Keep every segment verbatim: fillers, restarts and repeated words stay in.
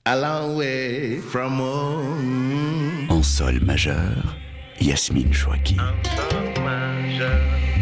a long way from home. En sol majeur, Yasmine Chouaki. En sol majeur.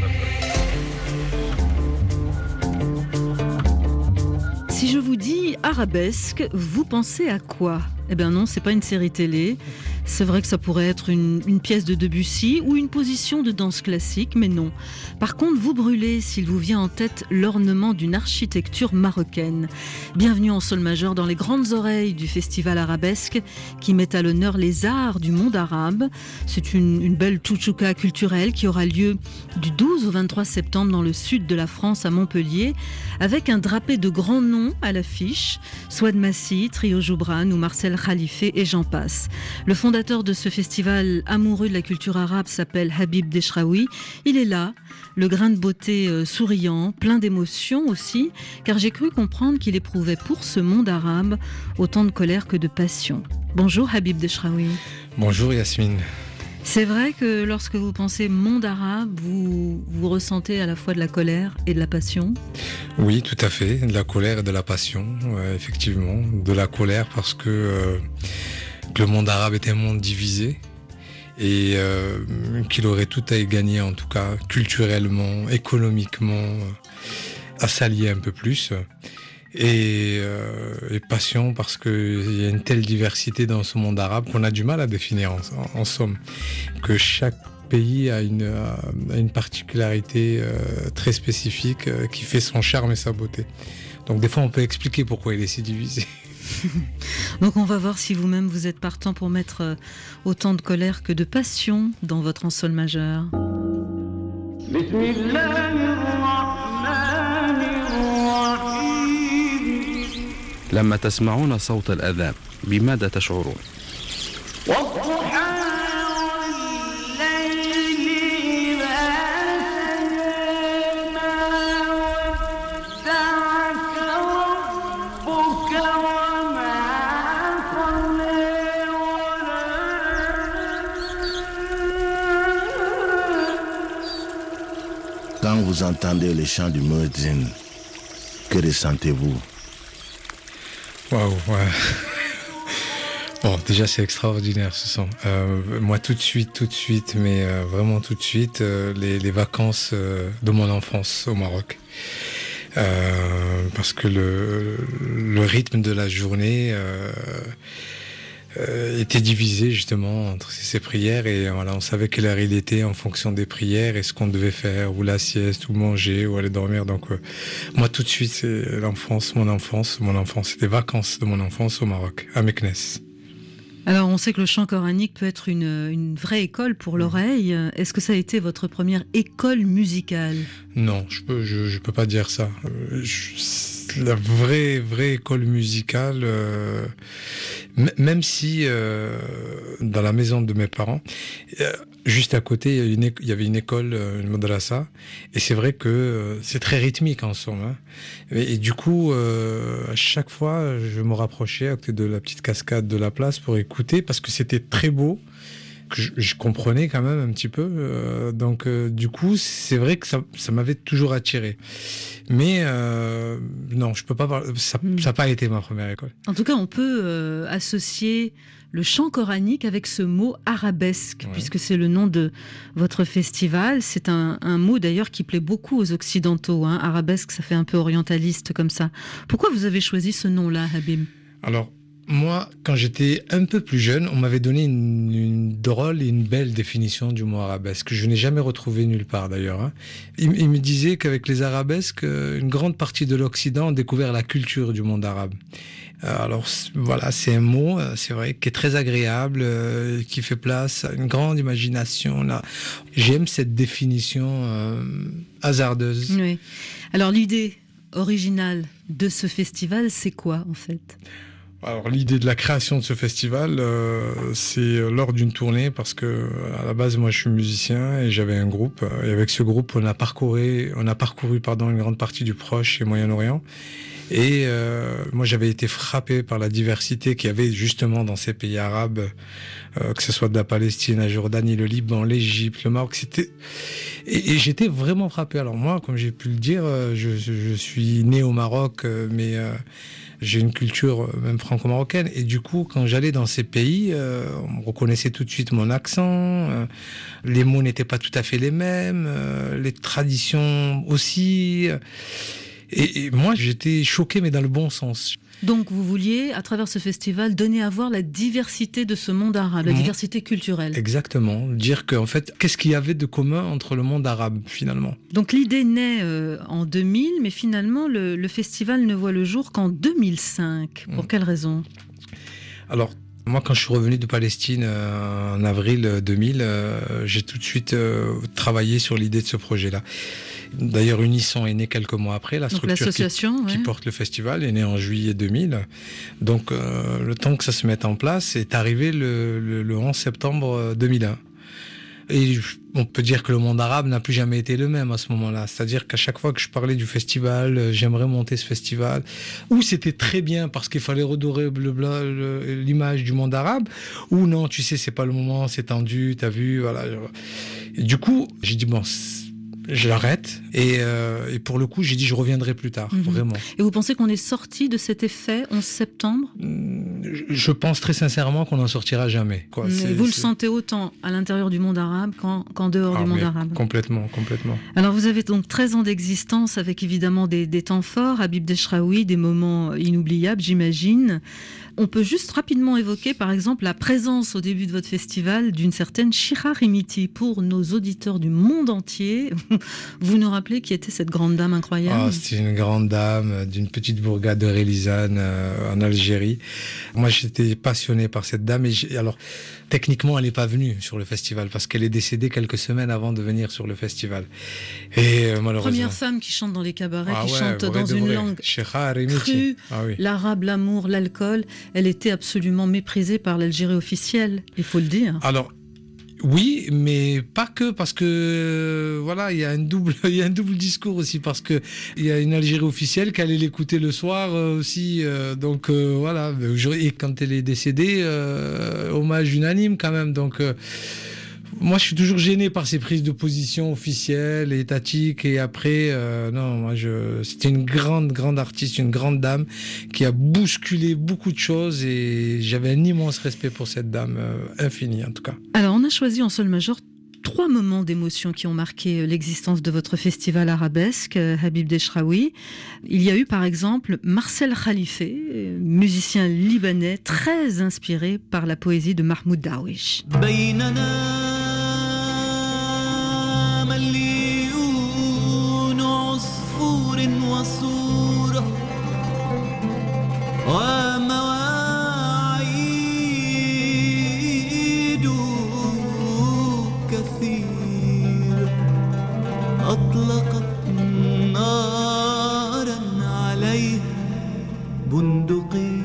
Si je vous dis arabesque, vous pensez à quoi ? Eh bien non, c'est pas une série télé. C'est vrai que ça pourrait être une, une pièce de Debussy ou une position de danse classique, mais non. Par contre, vous brûlez s'il vous vient en tête l'ornement d'une architecture marocaine. Bienvenue en sol majeur dans les grandes oreilles du festival arabesque qui met à l'honneur les arts du monde arabe. C'est une, une belle tchouchouka culturelle qui aura lieu du douze au vingt-trois septembre dans le sud de la France à Montpellier, avec un drapé de grands noms à l'affiche, Souad Massi, Trio Joubran ou Marcel Khalife et j'en passe. Le fondateur de ce festival amoureux de la culture arabe s'appelle Habib Dechraoui. Il est là, le grain de beauté euh, souriant, plein d'émotions aussi, car j'ai cru comprendre qu'il éprouvait pour ce monde arabe autant de colère que de passion. Bonjour Habib Dechraoui. Bonjour Yasmine. C'est vrai que lorsque vous pensez monde arabe, vous, vous ressentez à la fois de la colère et de la passion ? Oui, tout à fait, de la colère et de la passion, euh, effectivement. De la colère parce que euh, le monde arabe est un monde divisé et euh, qu'il aurait tout à y gagner, en tout cas culturellement, économiquement, euh, à s'allier un peu plus. Et, euh, et passion parce qu'il y a une telle diversité dans ce monde arabe qu'on a du mal à définir en, en, en somme, que chaque pays a une, a une particularité euh, très spécifique euh, qui fait son charme et sa beauté. Donc des fois on peut expliquer pourquoi il est si divisé. Donc on va voir si vous-même vous êtes partant pour mettre euh, autant de colère que de passion dans votre en sol majeur. لما تسمعون صوت الأذان بماذا تشعرون؟ Quand vous entendez les chants du muezzin, que ressentez-vous? Waouh, ouais. Bon, déjà c'est extraordinaire ce son. Euh, moi tout de suite, tout de suite, mais euh, vraiment tout de suite, euh, les, les vacances euh, de mon enfance au Maroc. Euh, parce que le, le rythme de la journée euh, euh, était divisé justement entre ces prières et voilà, on savait quelle heure il était en fonction des prières et ce qu'on devait faire, ou la sieste, ou manger, ou aller dormir. Donc euh, moi tout de suite c'est l'enfance, mon enfance, mon enfance, c'est des vacances de mon enfance au Maroc, à Meknès. Alors on sait que le chant coranique peut être une, une vraie école pour l'oreille. Est-ce que ça a été votre première école musicale ? Non, je peux, je, je peux pas dire ça. Euh, je, la vraie, vraie école musicale, euh, m- même si euh, dans la maison de mes parents, euh, juste à côté, il y, a une, il y avait une école, une madrasa, et c'est vrai que euh, c'est très rythmique en somme. Hein. Et, et du coup, euh, à chaque fois, je me rapprochais à côté de la petite cascade de la place pour écouter, parce que c'était très beau. Que je, je comprenais quand même un petit peu, euh, donc euh, du coup c'est vrai que ça, ça m'avait toujours attiré, mais euh, non, je peux pas parler, ça n'a mmh. pas été ma première école. En tout cas on peut euh, associer le chant coranique avec ce mot arabesque, ouais. Puisque c'est le nom de votre festival. C'est un, un mot d'ailleurs qui plaît beaucoup aux occidentaux, hein. Arabesque, ça fait un peu orientaliste comme ça. Pourquoi vous avez choisi ce nom-là, Habib ? Alors moi, quand j'étais un peu plus jeune, on m'avait donné une, une drôle et une belle définition du mot arabesque, que je n'ai jamais retrouvé nulle part d'ailleurs. Hein. Il, il me disait qu'avec les arabesques, une grande partie de l'Occident a découvert la culture du monde arabe. Alors voilà, c'est un mot, c'est vrai, qui est très agréable, euh, qui fait place à une grande imagination. Là. J'aime cette définition euh, hasardeuse. Oui. Alors l'idée originale de ce festival, c'est quoi en fait ? Alors l'idée de la création de ce festival, euh, c'est lors d'une tournée, parce que à la base moi je suis musicien et j'avais un groupe, et avec ce groupe on a parcouru, on a parcouru pardon une grande partie du Proche et Moyen-Orient. Et euh, moi, j'avais été frappé par la diversité qu'il y avait justement dans ces pays arabes, euh, que ce soit de la Palestine, la Jordanie, le Liban, l'Égypte, le Maroc. C'était et, et j'étais vraiment frappé. Alors moi, comme j'ai pu le dire, je, je, je suis né au Maroc, mais euh, j'ai une culture même franco-marocaine. Et du coup, quand j'allais dans ces pays, euh, on reconnaissait tout de suite mon accent. Euh, les mots n'étaient pas tout à fait les mêmes, euh, les traditions aussi. Et, et moi, j'étais choqué, mais dans le bon sens. Donc, vous vouliez, à travers ce festival, donner à voir la diversité de ce monde arabe, la mmh. diversité culturelle. Exactement. Dire qu'en fait, qu'est-ce qu'il y avait de commun entre le monde arabe, finalement. Donc, l'idée naît euh, en deux mille, mais finalement, le, le festival ne voit le jour qu'en deux mille cinq. Pour mmh. quelle raison ? Alors, moi, quand je suis revenu de Palestine euh, en avril deux mille, euh, j'ai tout de suite euh, travaillé sur l'idée de ce projet-là. D'ailleurs, Unisson est né quelques mois après. La structure qui, ouais. qui porte le festival est née en juillet deux mille. Donc, euh, le temps que ça se mette en place est arrivé le, le, le onze septembre deux mille un. Et on peut dire que le monde arabe n'a plus jamais été le même à ce moment-là. C'est-à-dire qu'à chaque fois que je parlais du festival, j'aimerais monter ce festival, ou c'était très bien parce qu'il fallait redorer le, le, l'image du monde arabe, ou non, tu sais, c'est pas le moment, c'est tendu, t'as vu, voilà. Et du coup, j'ai dit, bon, je l'arrête. Et, euh, et pour le coup, j'ai dit, je reviendrai plus tard, mmh. vraiment. Et vous pensez qu'on est sorti de cet effet onze septembre ? Je pense très sincèrement qu'on n'en sortira jamais. Quoi. Mais c'est, vous c'est... le sentez autant à l'intérieur du monde arabe qu'en, qu'en dehors ah, du monde arabe ? Complètement, complètement. Alors vous avez donc treize ans d'existence avec évidemment des, des temps forts, Habib Dechraoui, des moments inoubliables, j'imagine. On peut juste rapidement évoquer, par exemple, la présence au début de votre festival d'une certaine Shira Rimiti. Pour nos auditeurs du monde entier, vous nous rappelez qui était cette grande dame incroyable ? Oh, c'était une grande dame d'une petite bourgade de Relizane euh, en Algérie. Moi, j'étais passionné par cette dame. Et j'ai... alors, techniquement, elle n'est pas venue sur le festival parce qu'elle est décédée quelques semaines avant de venir sur le festival. Et euh, malheureusement... Première femme qui chante dans les cabarets, ah qui ouais, chante dans une vrai. langue crue, ah oui. l'arabe, l'amour, l'alcool. Elle était absolument méprisée par l'Algérie officielle, il faut le dire. Alors, oui, mais pas que, parce que voilà, il y a un double, il y a un double discours aussi, parce que il y a une Algérie officielle qui allait l'écouter le soir euh, aussi, euh, donc euh, voilà. Et quand elle est décédée, euh, hommage unanime quand même. Donc euh, moi, je suis toujours gêné par ces prises de position officielles, étatiques, et après, euh, non, moi, je, c'était une grande, grande artiste, une grande dame qui a bousculé beaucoup de choses, et j'avais un immense respect pour cette dame, euh, infini en tout cas. Alors, on a choisi en sol majeur trois moments d'émotion qui ont marqué l'existence de votre festival arabesque, Habib Dechraoui. Il y a eu par exemple Marcel Khalifé, musicien libanais très inspiré par la poésie de Mahmoud Darwish. مليون عصفور وصورة ومواعيد كثيرة أطلقت نارا عليها بندقي.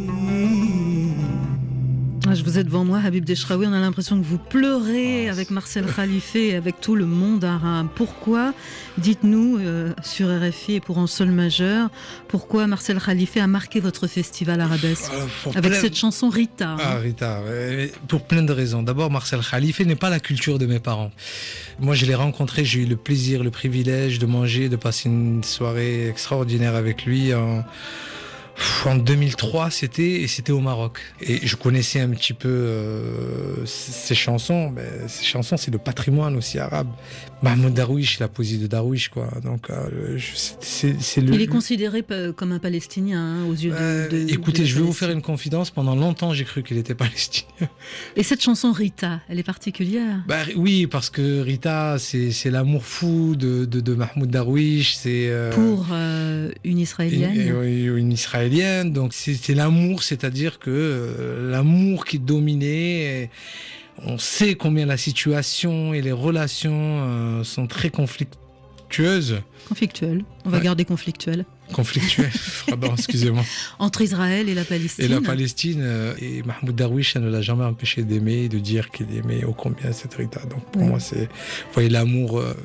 Je vous ai devant moi, Habib Dechraoui, on a l'impression que vous pleurez avec Marcel Khalifé et avec tout le monde arabe. Pourquoi, dites-nous, euh, sur R F I et pour un sol majeur, pourquoi Marcel Khalifé a marqué votre festival arabesque avec plein... cette chanson Rita. Ah, Rita, pour plein de raisons. D'abord, Marcel Khalifé n'est pas la culture de mes parents. Moi, je l'ai rencontré, j'ai eu le plaisir, le privilège de manger, de passer une soirée extraordinaire avec lui en... En deux mille trois, c'était et c'était au Maroc. Et je connaissais un petit peu euh, ces chansons. Mais ces chansons, c'est le patrimoine aussi arabe. Mahmoud Darwish, la poésie de Darwish, quoi. Donc, euh, c'est, c'est le. Il est considéré comme un Palestinien hein, aux yeux euh, de. de écoutez, de je vais vous faire une confidence. Pendant longtemps, j'ai cru qu'il était palestinien. Et cette chanson Rita, elle est particulière. Bah oui, parce que Rita, c'est c'est l'amour fou de de, de Mahmoud Darwish. C'est euh, pour euh, une israélienne. Une, une israélienne. Donc c'est, c'est l'amour, c'est-à-dire que euh, l'amour qui dominait. Et on sait combien la situation et les relations euh, sont très conflictueuses. Conflictuelles. On va ouais. garder conflictuelles. Conflictuelles. Pardon, excusez-moi. Entre Israël et la Palestine. Et la Palestine. Euh, et Mahmoud Darwish, ça ne l'a jamais empêché d'aimer, de dire qu'il aimait ô combien cette Rita. Donc pour oui. moi, c'est, vous voyez, l'amour. Euh,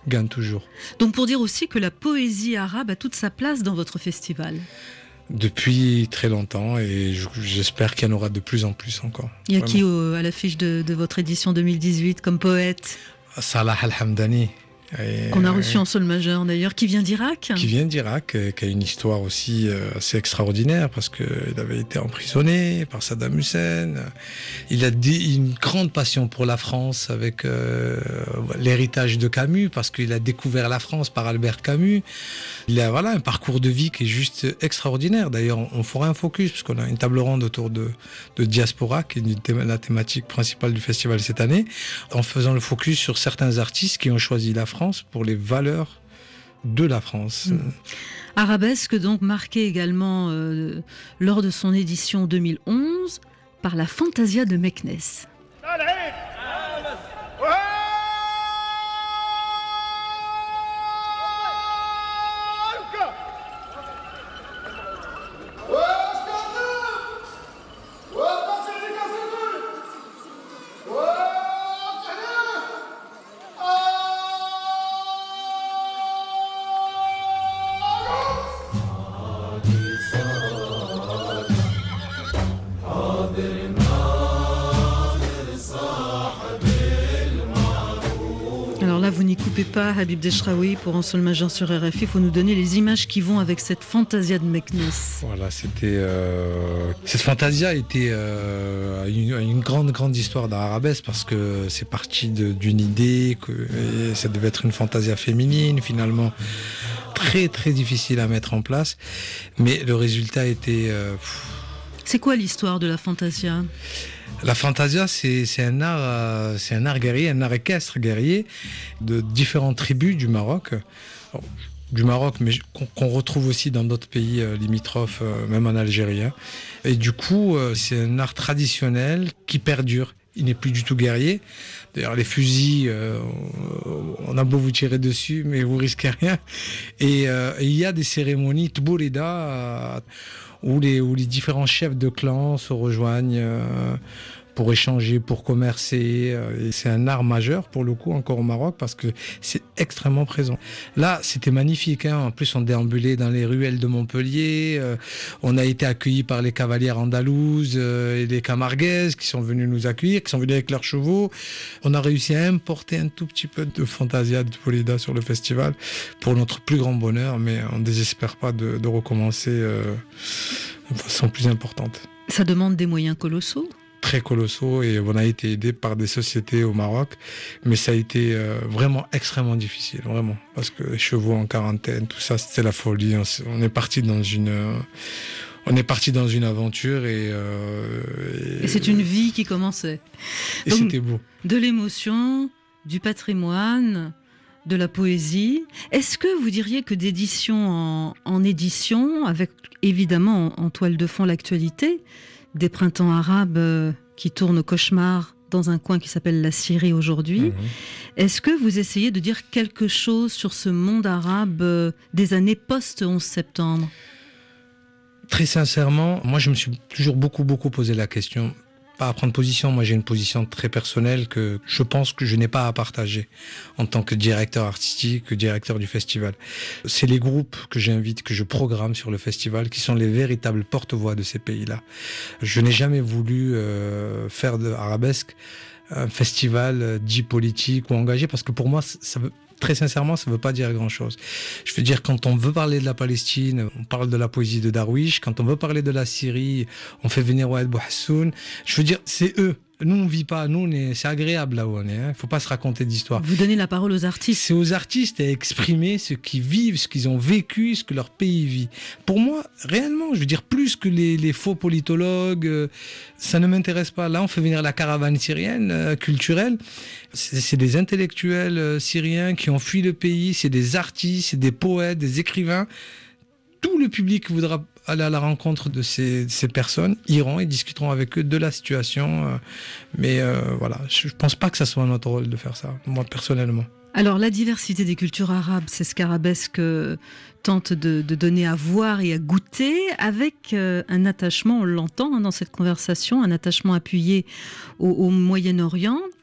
gagne toujours. Donc pour dire aussi que la poésie arabe a toute sa place dans votre festival. Depuis très longtemps et j'espère qu'il y en aura de plus en plus encore. Il y a Vraiment. qui au, à l'affiche de, de votre édition deux mille dix-huit comme poète? Salah Al-Hamdani. Et, Qu'on a reçu en sol majeur d'ailleurs, qui vient d'Irak. Qui vient d'Irak, euh, qui a une histoire aussi euh, assez extraordinaire parce qu'il avait été emprisonné par Saddam Hussein. Il a dit une grande passion pour la France avec euh, l'héritage de Camus parce qu'il a découvert la France par Albert Camus. Il a voilà, un parcours de vie qui est juste extraordinaire. D'ailleurs, on, on fera un focus parce qu'on a une table ronde autour de, de Diaspora qui est une thé- la thématique principale du festival cette année, en faisant le focus sur certains artistes qui ont choisi la France pour les valeurs de la France. Mmh. Arabesque donc marqué également euh, lors de son édition deux mille onze par la Fantasia de Meknès. Alors là, vous n'y coupez pas, Habib Dechraoui, pour un sol majeur sur R F I. Il faut nous donner les images qui vont avec cette Fantasia de Meknès. Voilà, c'était euh... cette Fantasia était euh, une, une grande grande histoire d'arabesque parce que c'est parti de, d'une idée que et ça devait être une Fantasia féminine, finalement très très difficile à mettre en place, mais le résultat était. Euh... C'est quoi l'histoire de la Fantasia ? La Fantasia, c'est, c'est, un art, euh, c'est un art guerrier, un art équestre guerrier de différentes tribus du Maroc. Alors, du Maroc, mais qu'on, qu'on retrouve aussi dans d'autres pays euh, limitrophes, euh, même en Algérie. Hein. Et du coup, euh, c'est un art traditionnel qui perdure. Il n'est plus du tout guerrier. D'ailleurs, les fusils, euh, on a beau vous tirer dessus, mais vous risquez rien. Et, euh, et il y a des cérémonies Tbourida, euh, où les, où les différents chefs de clans se rejoignent euh, pour échanger, pour commercer. Et c'est un art majeur, pour le coup, encore au Maroc, parce que c'est extrêmement présent. Là, c'était magnifique. Hein. En plus, on déambulait dans les ruelles de Montpellier. Euh, on a été accueillis par les cavalières andalouses euh, et les camarguaises qui sont venus nous accueillir, qui sont venus avec leurs chevaux. On a réussi à importer un tout petit peu de Fantasia de Tbourida sur le festival, pour notre plus grand bonheur, mais on ne désespère pas de, de recommencer euh, de façon plus importante. Ça demande des moyens colossaux ? Très colossaux, et on a été aidé par des sociétés au Maroc, mais ça a été euh, vraiment extrêmement difficile, vraiment, parce que les chevaux en quarantaine, tout ça, c'était la folie. On, on est parti dans une, euh, on est parti dans une aventure et, euh, et, et c'est une vie qui commençait. Et Donc, c'était beau. De l'émotion, du patrimoine, de la poésie. Est-ce que vous diriez que d'édition en, en édition, avec évidemment en, en toile de fond l'actualité, des printemps arabes euh, qui tournent au cauchemar dans un coin qui s'appelle la Syrie aujourd'hui. Mmh. Est-ce que vous essayez de dire quelque chose sur ce monde arabe euh, des années post-onze septembre ? Très sincèrement, moi je me suis toujours beaucoup beaucoup posé la question. Pas à prendre position, moi j'ai une position très personnelle que je pense que je n'ai pas à partager en tant que directeur artistique, que directeur du festival. C'est les groupes que j'invite, que je programme sur le festival qui sont les véritables porte-voix de ces pays-là. Je n'ai jamais voulu euh, faire de arabesque un festival dit politique ou engagé parce que pour moi ça veut... Très sincèrement, ça ne veut pas dire grand-chose. Je veux dire, quand on veut parler de la Palestine, on parle de la poésie de Darwish. Quand on veut parler de la Syrie, on fait venir Wahed Bouhassoun. Je veux dire, c'est eux. Nous, on ne vit pas. Nous, on est... c'est agréable là où on est. Il hein. ne faut pas se raconter d'histoire. Vous donnez la parole aux artistes. C'est aux artistes à exprimer ce qu'ils vivent, ce qu'ils ont vécu, ce que leur pays vit. Pour moi, réellement, je veux dire, plus que les, les faux politologues, euh, ça ne m'intéresse pas. Là, on fait venir la caravane syrienne, euh, culturelle. C'est, c'est des intellectuels euh, syriens qui ont fui le pays. C'est des artistes, c'est des poètes, des écrivains. Tout le public voudra aller à la rencontre de ces, de ces personnes, iront et discuteront avec eux de la situation. Euh, mais euh, voilà, je ne pense pas que ça soit notre rôle de faire ça, moi personnellement. Alors la diversité des cultures arabes, c'est ce qu'Arabesque tente de, de donner à voir et à goûter, avec euh, un attachement, on l'entend hein, dans cette conversation, un attachement appuyé au, au Moyen-Orient.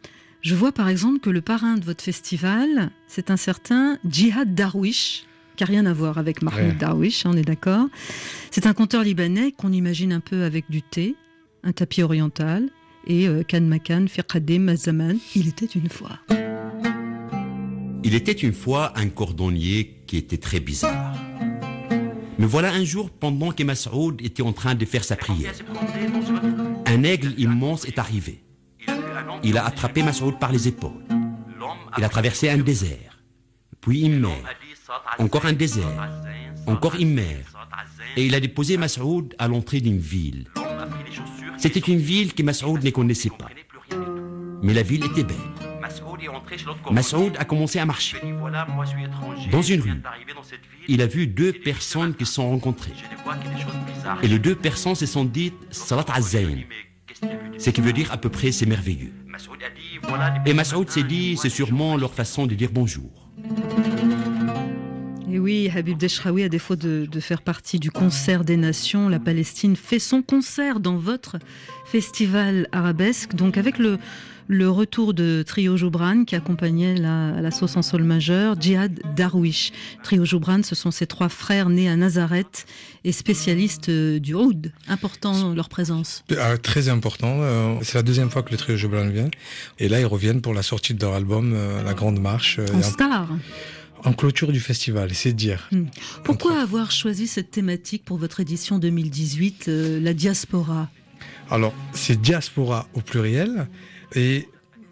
Je vois par exemple que le parrain de votre festival, c'est un certain Djihad Darwish, qui n'a rien à voir avec Mahmoud ouais. Darwish, on est d'accord. C'est un conteur libanais qu'on imagine un peu avec du thé, un tapis oriental et euh, Kan Makan, Fiqadé, Mazaman. Il était une fois. Il était une fois un cordonnier qui était très bizarre. Mais voilà un jour, pendant que Mas'oud était en train de faire sa prière, un aigle immense est arrivé. Il a attrapé Mas'oud par les épaules. Il a traversé un désert, puis une mer, encore un désert, encore une mer. Et il a déposé Mas'oud à l'entrée d'une ville. C'était une ville que Mas'oud ne connaissait pas. Mais la ville était belle. Mas'oud a commencé à marcher. Dans une rue, il a vu deux personnes qui se sont rencontrées. Et les deux personnes se sont dites Salat Azzain, ce qui veut dire à peu près c'est merveilleux. Et Mas'oud s'est dit c'est sûrement leur façon de dire bonjour. Et oui, Habib Dechraoui, à défaut de, de faire partie du concert des nations, la Palestine fait son concert dans votre festival arabesque, donc avec le, le retour de Trio Joubran qui accompagnait la, la sauce en sol majeur, Djihad Darwish. Trio Joubran, ce sont ces trois frères nés à Nazareth et spécialistes du oud. Important leur présence. Ah, très important. Euh, c'est la deuxième fois que le Trio Joubran vient. Et là, ils reviennent pour la sortie de leur album, euh, La Grande Marche. Euh, en star. En clôture du festival, c'est dire. Hum. Pourquoi avoir choisi cette thématique pour votre édition deux mille dix-huit, euh, la diaspora ? Alors, c'est diaspora au pluriel. Et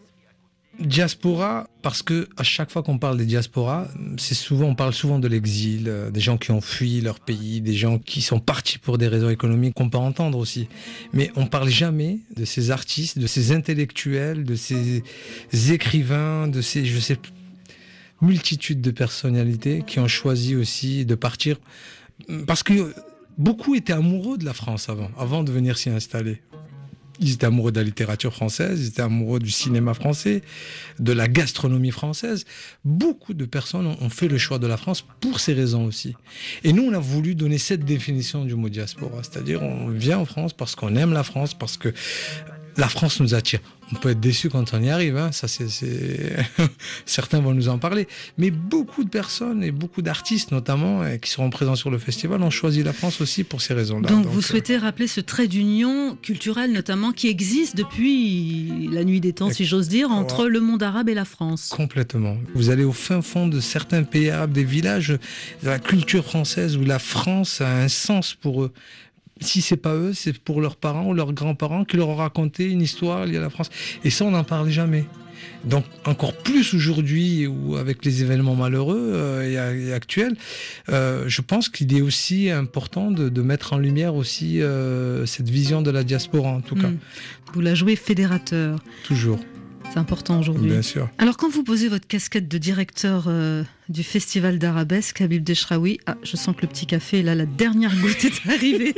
diaspora, parce que à chaque fois qu'on parle des diasporas, c'est souvent, on parle souvent de l'exil, euh, des gens qui ont fui leur pays, des gens qui sont partis pour des raisons économiques qu'on peut entendre aussi. Mais on parle jamais de ces artistes, de ces intellectuels, de ces écrivains, de ces, je sais, multitude de personnalités qui ont choisi aussi de partir. Parce que beaucoup étaient amoureux de la France avant, avant de venir s'y installer. Ils étaient amoureux de la littérature française, ils étaient amoureux du cinéma français, de la gastronomie française. Beaucoup de personnes ont fait le choix de la France pour ces raisons aussi. Et nous, on a voulu donner cette définition du mot diaspora. C'est-à-dire, on vient en France parce qu'on aime la France, parce que la France nous attire. On peut être déçu quand on y arrive, hein. Ça, c'est, c'est... certains vont nous en parler. Mais beaucoup de personnes et beaucoup d'artistes, notamment, qui seront présents sur le festival, ont choisi la France aussi pour ces raisons-là. Donc, Donc vous euh... souhaitez rappeler ce trait d'union culturelle, notamment, qui existe depuis la nuit des temps, et... si j'ose dire, entre ouais. le monde arabe et la France. Complètement. Vous allez au fin fond de certains pays arabes, des villages, de la culture française, où la France a un sens pour eux. Si c'est pas eux, c'est pour leurs parents ou leurs grands-parents qui leur ont raconté une histoire liée à la France. Et ça, on n'en parle jamais. Donc, encore plus aujourd'hui, ou avec les événements malheureux euh, et, et actuels, euh, je pense qu'il est aussi important de, de mettre en lumière aussi euh, cette vision de la diaspora, en tout cas. Mmh. Vous la jouez fédérateur. Toujours. C'est important aujourd'hui. Bien sûr. Alors, quand vous posez votre casquette de directeur euh, du Festival d'Arabesque, Habib Dechraoui, ah, je sens que le petit café, là, la dernière goutte est arrivée.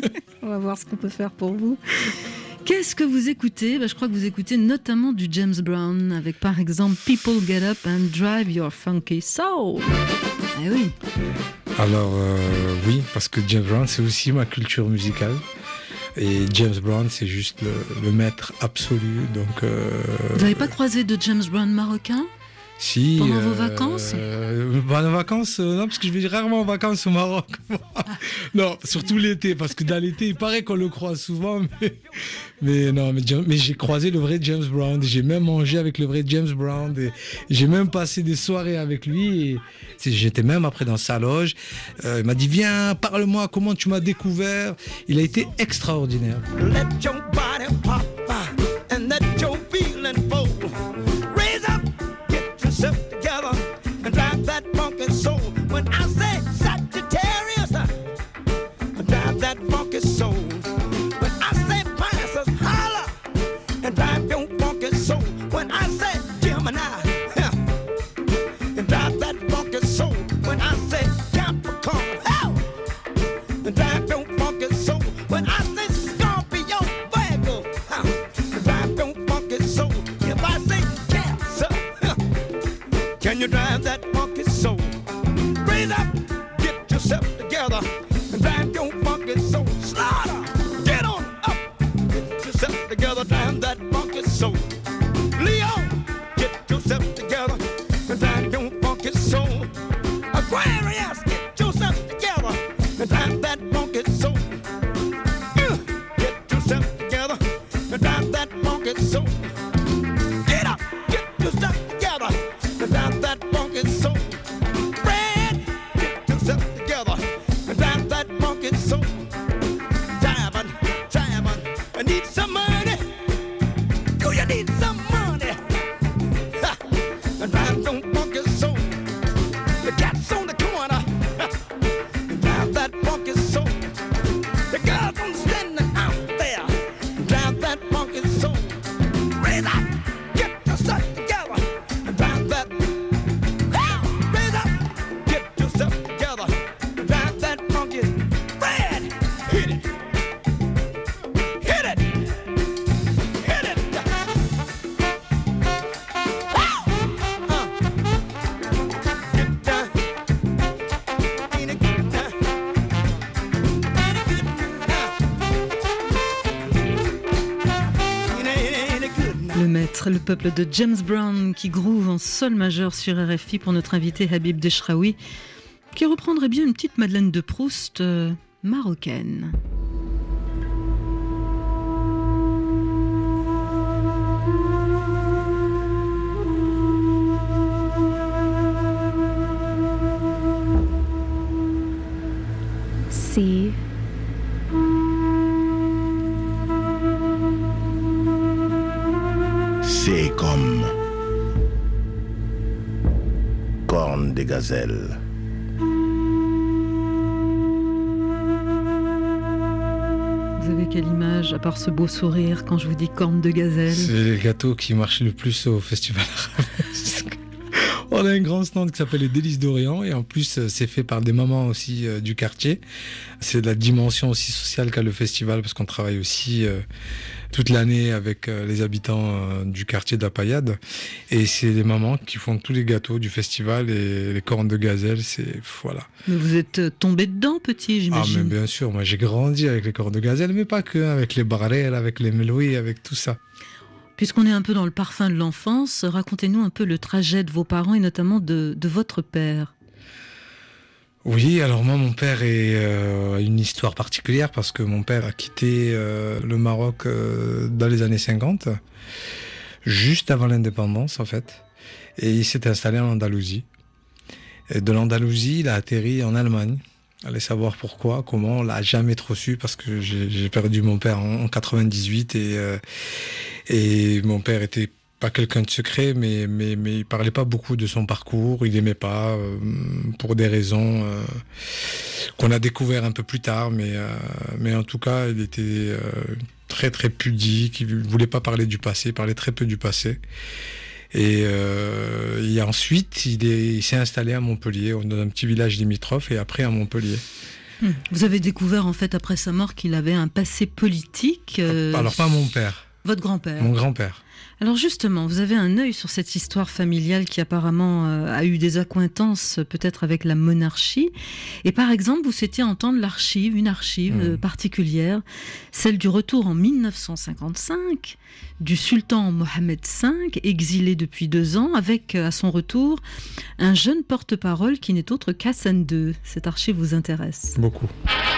On va voir ce qu'on peut faire pour vous. Qu'est-ce que vous écoutez ? Ben, je crois que vous écoutez notamment du James Brown, avec par exemple People Get Up and Drive Your Funky Soul. Eh oui. Alors, euh, oui, parce que James Brown, c'est aussi ma culture musicale. Et James Brown, c'est juste le, le maître absolu. Donc, euh, vous n'avez pas croisé de James Brown marocain ? Si. Pendant euh, vos vacances euh, Pendant les vacances, euh, non, parce que je vais rarement en vacances au Maroc. Non, surtout l'été, parce que dans l'été, il paraît qu'on le croise souvent, mais, mais non, mais, mais j'ai croisé le vrai James Brown, j'ai même mangé avec le vrai James Brown, et j'ai même passé des soirées avec lui, et j'étais même après dans sa loge. Euh, il m'a dit, viens, parle-moi, comment tu m'as découvert. Il a été extraordinaire. Let your body pop, and let your feeling fall. Sit together and drive that funky soul. When I say Sagittarius, drive that funky soul. When I say Pisces, holla and drive your funky soul. When I say Gemini, yeah, and drive that funky soul. When I say Capricorn, hell, and drive your funky soul. When I say Scorpio, Virgo, huh, Le maître, le peuple de James Brown qui groove en sol majeur sur R F I pour notre invité Habib Dechraoui, qui reprendrait bien une petite Madeleine de Proust euh, marocaine. See. C'est comme cornes de gazelle. Vous avez quelle image, à part ce beau sourire, quand je vous dis cornes de gazelle? C'est les gâteaux qui marchent le plus au festival arabesque. On a un grand stand qui s'appelle les Délices d'Orient et en plus c'est fait par des mamans aussi euh, du quartier. C'est la dimension aussi sociale qu'a le festival parce qu'on travaille aussi euh, toute l'année avec euh, les habitants euh, du quartier d'Apayade et c'est les mamans qui font tous les gâteaux du festival et les cornes de gazelle, c'est voilà. Mais vous êtes tombé dedans petit, j'imagine. Ah mais bien sûr, moi j'ai grandi avec les cornes de gazelle mais pas que, avec les barrels, avec les melouis, avec tout ça. Puisqu'on est un peu dans le parfum de l'enfance, racontez-nous un peu le trajet de vos parents et notamment de, de votre père. Oui, alors moi, mon père est euh, une histoire particulière parce que mon père a quitté euh, le Maroc euh, dans les années cinquante, juste avant l'indépendance en fait, et il s'est installé en Andalousie. Et de l'Andalousie, il a atterri en Allemagne. Allez savoir pourquoi, comment, on l'a jamais trop su parce que j'ai, j'ai perdu mon père en, en quatre-vingt-dix-huit et, euh, et mon père était pas quelqu'un de secret, mais, mais, mais il parlait pas beaucoup de son parcours, il aimait pas, euh, pour des raisons euh, qu'on a découvert un peu plus tard, mais, euh, mais en tout cas, il était euh, très très pudique, il voulait pas parler du passé, il parlait très peu du passé. Et, euh, et ensuite, il, est, il s'est installé à Montpellier, dans un petit village limitrophe, et après à Montpellier. Vous avez découvert en fait après sa mort qu'il avait un passé politique. Euh, Alors pas mon père. Votre grand-père. Mon grand-père. Alors justement, vous avez un œil sur cette histoire familiale qui apparemment euh, a eu des accointances peut-être avec la monarchie. Et par exemple, vous souhaitiez entendre l'archive, une archive mmh. euh, particulière, celle du retour en mille neuf cent cinquante-cinq du sultan Mohammed cinq, exilé depuis deux ans, avec à son retour un jeune porte-parole qui n'est autre qu'Hassan deux. Cette archive vous intéresse? Beaucoup.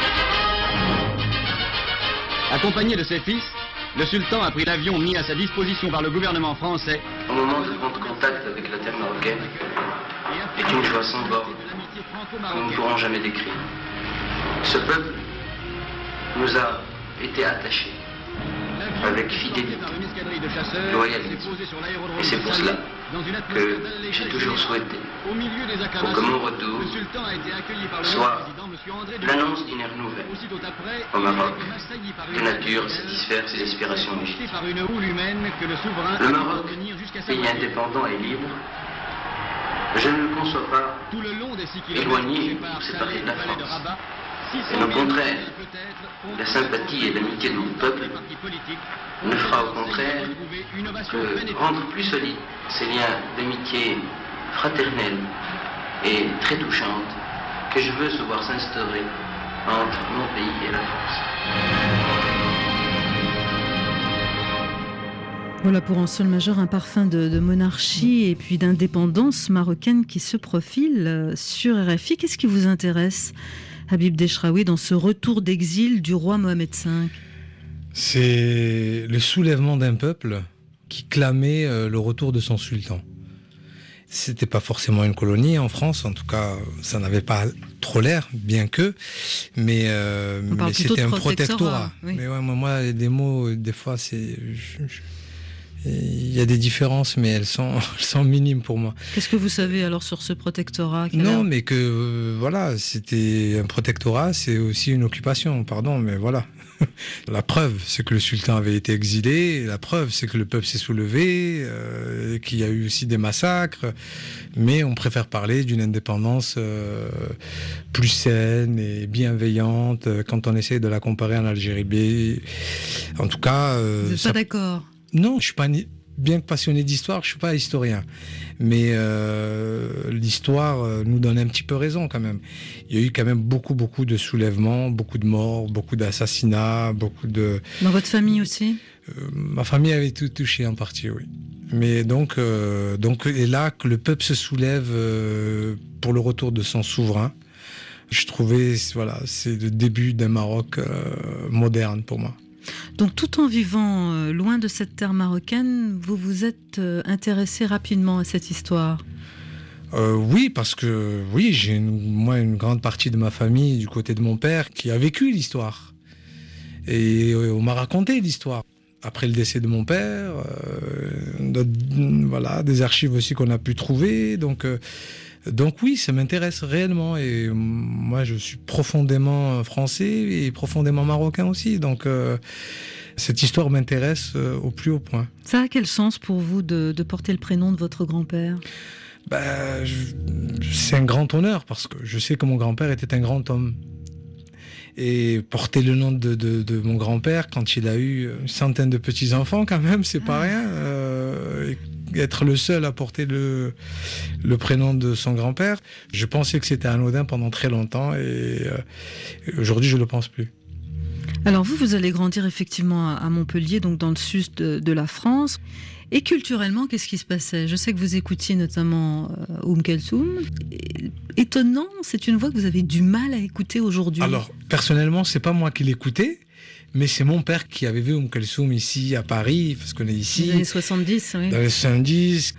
Accompagné de ses fils, le sultan a pris l'avion mis à sa disposition par le gouvernement français. Au moment de prendre contact avec la terre marocaine, est une joie sans borne que nous ne pourrons jamais décrire. Ce peuple nous a été attachés avec fidélité, loyauté. Et c'est pour cela que j'ai toujours souhaité pour que mon retour soit l'annonce d'une ère nouvelle au Maroc, de nature à satisfaire ses aspirations légitimes. Le Maroc, pays indépendant et libre, je ne le conçois pas éloigné ou séparé de la France. Mais au contraire, la sympathie et l'amitié de mon peuple ne fera au contraire que rendre plus solides ces liens d'amitié fraternelle et très touchante que je veux se voir s'instaurer entre mon pays et la France. Voilà pour en sol majeur un parfum de, de monarchie et puis d'indépendance marocaine qui se profile sur R F I. Qu'est-ce qui vous intéresse, Habib Dechraoui, dans ce retour d'exil du roi Mohammed cinq? C'est le soulèvement d'un peuple qui clamait euh, le retour de son sultan. C'était pas forcément une colonie en France, en tout cas, ça n'avait pas trop l'air, bien que, mais, euh, mais c'était un protectorat. Oui. Mais ouais, moi, moi, des mots, des fois, c'est... Je, je... Il y a des différences, mais elles sont, elles sont minimes pour moi. Qu'est-ce que vous savez alors sur ce protectorat? Non, mais que euh, voilà, c'était un protectorat, c'est aussi une occupation, pardon, mais voilà. La preuve, c'est que le sultan avait été exilé, la preuve, c'est que le peuple s'est soulevé, euh, et qu'il y a eu aussi des massacres, mais on préfère parler d'une indépendance euh, plus saine et bienveillante euh, quand on essaie de la comparer en Algérie. Mais, en tout cas... Euh, vous n'êtes ça... pas d'accord? Non, je suis pas bien passionné d'histoire, je suis pas historien. Mais euh, l'histoire nous donne un petit peu raison quand même. Il y a eu quand même beaucoup, beaucoup de soulèvements, beaucoup de morts, beaucoup d'assassinats, beaucoup de... Dans votre famille aussi? ma famille avait tout touché en partie, oui. Mais donc, euh, donc et là que le peuple se soulève euh, pour le retour de son souverain, je trouvais, voilà, c'est le début d'un Maroc euh, moderne pour moi. Donc tout en vivant euh, loin de cette terre marocaine, vous vous êtes euh, intéressé rapidement à cette histoire? Euh, oui, parce que oui, j'ai une, moi une grande partie de ma famille du côté de mon père qui a vécu l'histoire. Et euh, on m'a raconté l'histoire. Après le décès de mon père, euh, voilà, des archives aussi qu'on a pu trouver. Donc, euh, donc oui, ça m'intéresse réellement. Et euh, moi, je suis profondément français et profondément marocain aussi. Donc, euh, cette histoire m'intéresse euh, au plus haut point. Ça a quel sens pour vous de, de porter le prénom de votre grand-père? Ben, je, c'est un grand honneur parce que je sais que mon grand-père était un grand homme. Et porter le nom de, de, de mon grand-père quand il a eu une centaine de petits-enfants, quand même, c'est pas rien. Euh, être le seul à porter le, le prénom de son grand-père, je pensais que c'était anodin pendant très longtemps et euh, aujourd'hui, je le pense plus. Alors vous, vous allez grandir effectivement à Montpellier, donc dans le sud de, de la France. Et culturellement, qu'est-ce qui se passait? Je sais que vous écoutiez notamment euh, Oum Kalsoum. Étonnant, c'est une voix que vous avez du mal à écouter aujourd'hui. Alors, personnellement, c'est pas moi qui l'écoutais, mais c'est mon père qui avait vu Oum Kalsoum ici à Paris, parce qu'on est ici. Dans les années soixante-dix, oui. Dans les soixante-dix.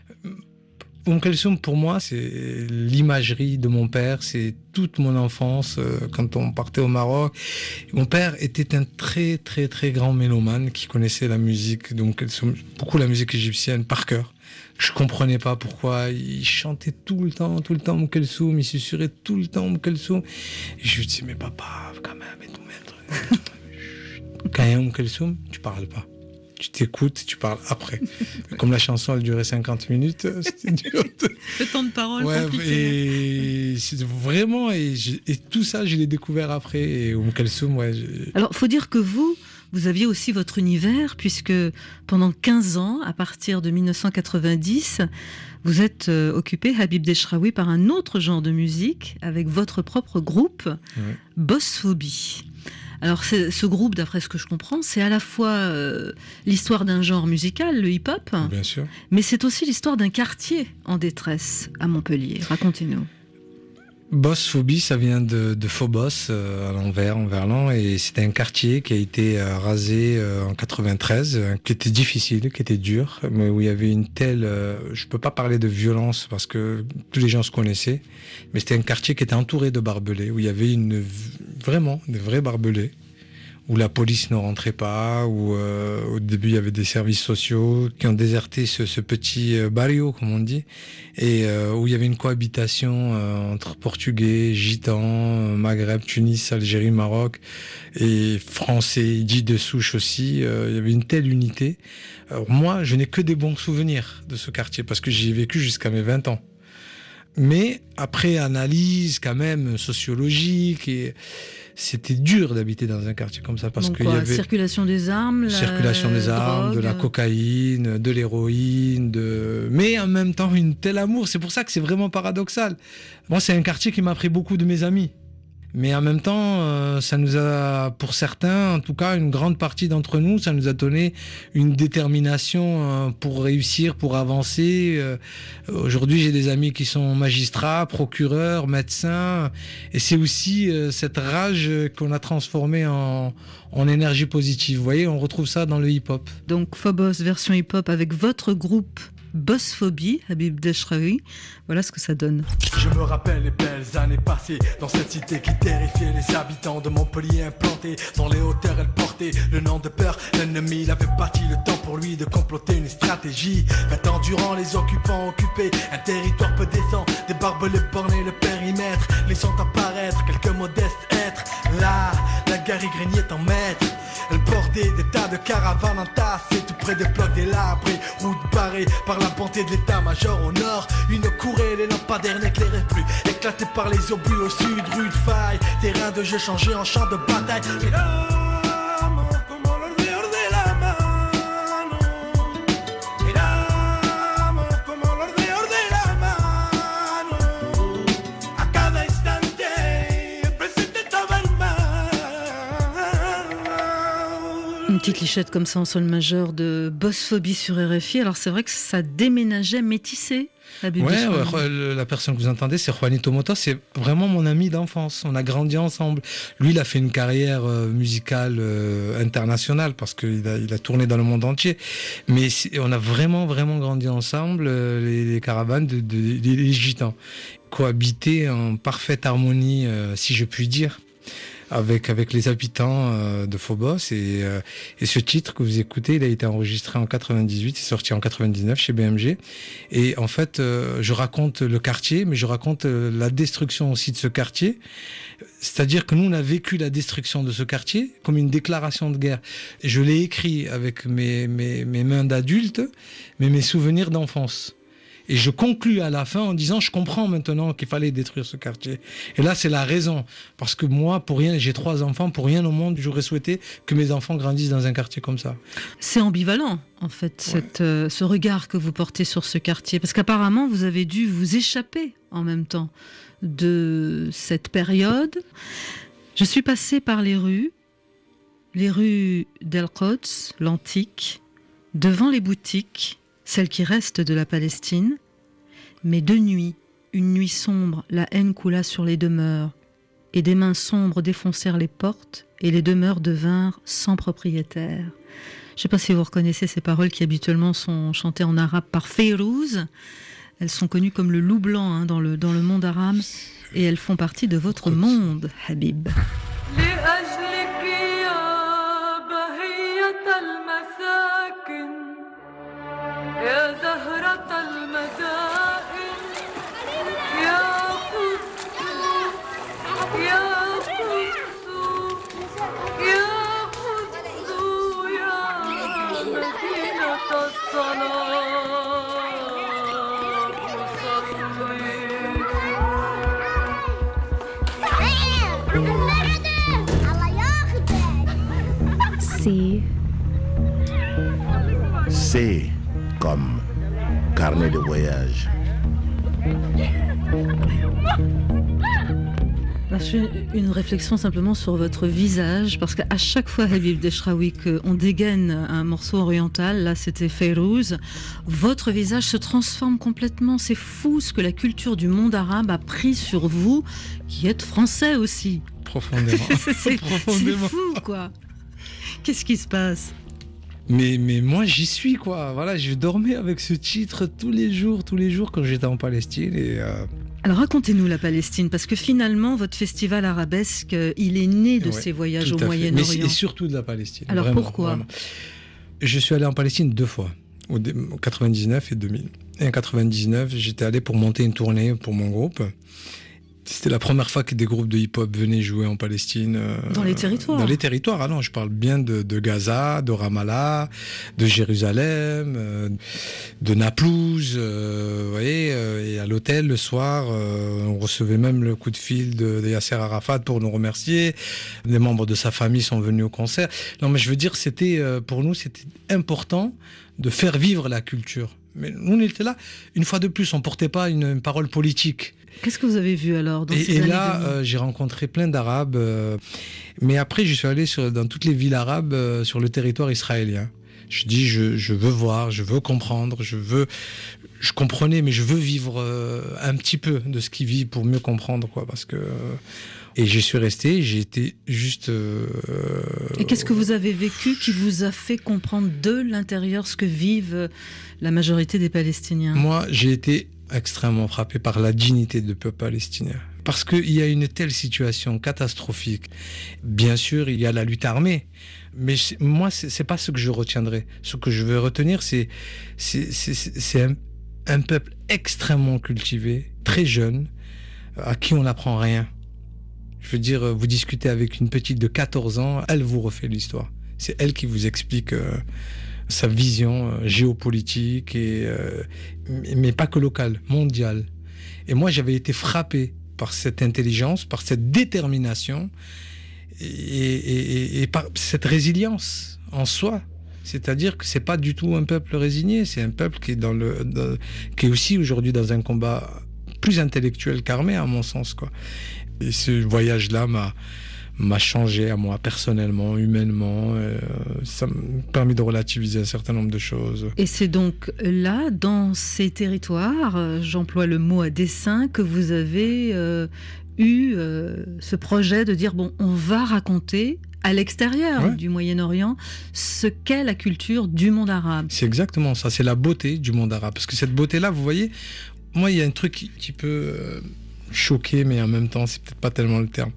Oum Kalsoum, pour moi, c'est l'imagerie de mon père, c'est toute mon enfance, euh, quand on partait au Maroc. Mon père était un très, très, très grand mélomane qui connaissait la musique, donc beaucoup la musique égyptienne par cœur. Je comprenais pas pourquoi il chantait tout le temps, tout le temps Oum Kalsoum, il susurrait tout le temps Oum Kalsoum. Et je lui disais, mais papa, quand même, et tout mettre. Quand il y a Oum Kalsoum, tu parles pas. Tu t'écoutes, tu parles après. Comme la chanson, elle durait cinquante minutes, c'était dur. Le temps de parole ouais, compliqué. Et c'est vraiment, et, et tout ça, je l'ai découvert après. Et Oum Kalsoum, ouais. J'ai... Alors, faut dire que vous, vous aviez aussi votre univers, puisque pendant quinze ans, à partir de mille neuf cent quatre-vingt-dix, vous êtes euh, occupé, Habib Dechraoui, par un autre genre de musique, avec votre propre groupe, ouais. Bossphobie. Alors, ce groupe, d'après ce que je comprends, c'est à la fois euh, l'histoire d'un genre musical, le hip-hop, bien sûr, mais c'est aussi l'histoire d'un quartier en détresse à Montpellier. Racontez-nous. Bossphobie, ça vient de, de Phobos, euh, à l'envers, en Verlan, et c'était un quartier qui a été euh, rasé euh, en quatre-vingt-treize, euh, qui était difficile, qui était dur, mais où il y avait une telle... Euh, je peux pas parler de violence parce que tous les gens se connaissaient, mais c'était un quartier qui était entouré de barbelés, où il y avait une, vraiment des vrais barbelés, où la police ne rentrait pas, où euh, au début il y avait des services sociaux qui ont déserté ce, ce petit euh, barrio, comme on dit, et euh, où il y avait une cohabitation euh, entre Portugais, Gitans, Maghreb, Tunis, Algérie, Maroc, et Français, dits de souche aussi. Euh, il y avait une telle unité. Alors moi, je n'ai que des bons souvenirs de ce quartier, parce que j'y ai vécu jusqu'à mes vingt ans. Mais après analyse quand même sociologique, et c'était dur d'habiter dans un quartier comme ça parce Donc qu'il quoi, y avait circulation des armes, circulation la... des armes, drogue. de la cocaïne, de l'héroïne, de mais en même temps une telle amour. C'est pour ça que c'est vraiment paradoxal. Moi, c'est un quartier qui m'a pris beaucoup de mes amis. Mais en même temps, euh, ça nous a, pour certains, en tout cas une grande partie d'entre nous, ça nous a donné une détermination euh, pour réussir, pour avancer. Euh, aujourd'hui, j'ai des amis qui sont magistrats, procureurs, médecins, et c'est aussi euh, cette rage qu'on a transformée en, en énergie positive. Vous voyez, on retrouve ça dans le hip-hop. Donc Phobos version hip-hop avec votre groupe Bossphobie, Habib Dechraoui. Voilà ce que ça donne. Je me rappelle les belles années passées dans cette cité qui terrifiait les habitants de Montpellier implantés. Dans les hauteurs, elle portait le nom de peur. L'ennemi l'avait bâti, le temps pour lui de comploter une stratégie. Vingt ans durant, les occupants occupaient un territoire peu décent. Des barbelés bornaient le périmètre, laissant apparaître quelques modestes êtres. Là, la guerre y régnait en maître. Elle bordait des tas de caravanes entassées tout près des blocs délabrés, routes barrées par la bonté de l'état-major au nord. Une courée, les lampadaires n'éclairaient plus, éclatées par les obus au sud, rue de faille, terrain de jeu changé en champ de bataille. Une petite lichette comme ça en sol majeur de Bossphobie sur R F I. Alors c'est vrai que ça déménageait métissé. Ouais, ouais, la personne que vous entendez, c'est Juanito Mota, c'est vraiment mon ami d'enfance. On a grandi ensemble. Lui, il a fait une carrière euh, musicale euh, internationale parce qu'il a, il a tourné dans le monde entier. Mais on a vraiment, vraiment grandi ensemble, euh, les, les caravanes de, de, de, des Gitans. Cohabiter en parfaite harmonie, euh, si je puis dire, avec avec les habitants euh, de Phobos et euh, et ce titre que vous écoutez, il a été enregistré en quatre-vingt-dix-huit, c'est sorti en quatre-vingt-dix-neuf chez B M G et en fait euh, je raconte le quartier, mais je raconte euh, la destruction aussi de ce quartier. C'est-à-dire que nous on a vécu la destruction de ce quartier comme une déclaration de guerre. Et je l'ai écrit avec mes mes mes mains d'adulte, mais mes souvenirs d'enfance. Et je conclus à la fin en disant, je comprends maintenant qu'il fallait détruire ce quartier. Et là, c'est la raison. Parce que moi, pour rien, j'ai trois enfants, pour rien au monde, j'aurais souhaité que mes enfants grandissent dans un quartier comme ça. C'est ambivalent, en fait, ouais. cette, euh, ce regard que vous portez sur ce quartier. Parce qu'apparemment, vous avez dû vous échapper en même temps de cette période. Je suis passée par les rues, les rues d'El-Quds, l'antique, devant les boutiques, celle qui reste de la Palestine, mais de nuit, une nuit sombre, la haine coula sur les demeures, et des mains sombres défoncèrent les portes, et les demeures devinrent sans propriétaire. Je ne sais pas si vous reconnaissez ces paroles qui habituellement sont chantées en arabe par Fayrouz. Elles sont connues comme le loup blanc hein, dans, le, dans le monde arabe, et elles font partie de votre monde, Habib. يا زهرة المدائن يا قدس يا قدس يا قدس يا مدينة الصلاة صلي C'est comme carnet de voyage. Je fais une réflexion simplement sur votre visage, parce qu'à chaque fois, Habib Dechraoui, qu'on dégaine un morceau oriental, là c'était Fayrouz, votre visage se transforme complètement. C'est fou ce que la culture du monde arabe a pris sur vous, qui êtes français aussi. Profondément. c'est, Profondément. c'est fou, quoi. Qu'est-ce qui se passe ? Mais, mais moi, j'y suis, quoi. Voilà, je dormais avec ce titre tous les jours, tous les jours quand j'étais en Palestine. Et euh... Alors, racontez-nous la Palestine, parce que finalement, votre festival arabesque, il est né de ouais, ces voyages au Moyen-Orient. Et surtout de la Palestine. Alors, vraiment, pourquoi vraiment. Je suis allé en Palestine deux fois, en quatre-vingt-dix-neuf et deux mille. Et en quatre-vingt-dix-neuf, j'étais allé pour monter une tournée pour mon groupe. C'était la première fois que des groupes de hip-hop venaient jouer en Palestine. Euh, dans les territoires Dans les territoires, ah non, je parle bien de, de Gaza, de Ramallah, de Jérusalem, euh, de Naplouse, euh, vous voyez, euh, et à l'hôtel, le soir, euh, on recevait même le coup de fil de, de Yasser Arafat pour nous remercier. Des membres de sa famille sont venus au concert. Non, mais je veux dire, c'était, euh, pour nous, c'était important de faire vivre la culture. Mais nous, on était là, une fois de plus, on ne portait pas une, une parole politique. Qu'est-ce que vous avez vu alors dans et, ces et années là, euh, j'ai rencontré plein d'Arabes. Euh, mais après, je suis allé sur, dans toutes les villes arabes euh, sur le territoire israélien. Je dis, je, je veux voir, je veux comprendre, je veux... Je comprenais, mais je veux vivre euh, un petit peu de ce qu'ils vivent pour mieux comprendre, quoi, parce que... Euh, et j'y suis resté, j'ai été juste... Euh, et qu'est-ce que vous avez vécu qui vous a fait comprendre de l'intérieur ce que vivent la majorité des Palestiniens ? Moi, j'ai été extrêmement frappé par la dignité du peuple palestinien. Parce qu'il y a une telle situation catastrophique. Bien sûr, il y a la lutte armée. Mais c'est, moi, c'est, c'est pas ce que je retiendrai. Ce que je veux retenir, c'est, c'est, c'est, c'est un, un peuple extrêmement cultivé, très jeune, à qui on n'apprend rien. Je veux dire, vous discutez avec une petite de quatorze ans, elle vous refait l'histoire. C'est elle qui vous explique euh, sa vision euh, géopolitique, et, euh, mais pas que locale, mondiale. Et moi, j'avais été frappé par cette intelligence, par cette détermination et, et, et, et par cette résilience en soi. C'est-à-dire que c'est pas du tout un peuple résigné, c'est un peuple qui est, dans le, dans, qui est aussi aujourd'hui dans un combat plus intellectuel qu'armé, à mon sens, quoi. Et ce voyage-là m'a, m'a changé à moi personnellement, humainement. Euh, ça m'a permis de relativiser un certain nombre de choses. Et c'est donc là, dans ces territoires, euh, j'emploie le mot à dessein, que vous avez euh, eu euh, ce projet de dire, bon, on va raconter à l'extérieur ouais. du Moyen-Orient ce qu'est la culture du monde arabe. C'est exactement ça, c'est la beauté du monde arabe. Parce que cette beauté-là, vous voyez, moi, il y a un truc qui, qui peut euh, choquer, mais en même temps, c'est peut-être pas tellement le terme.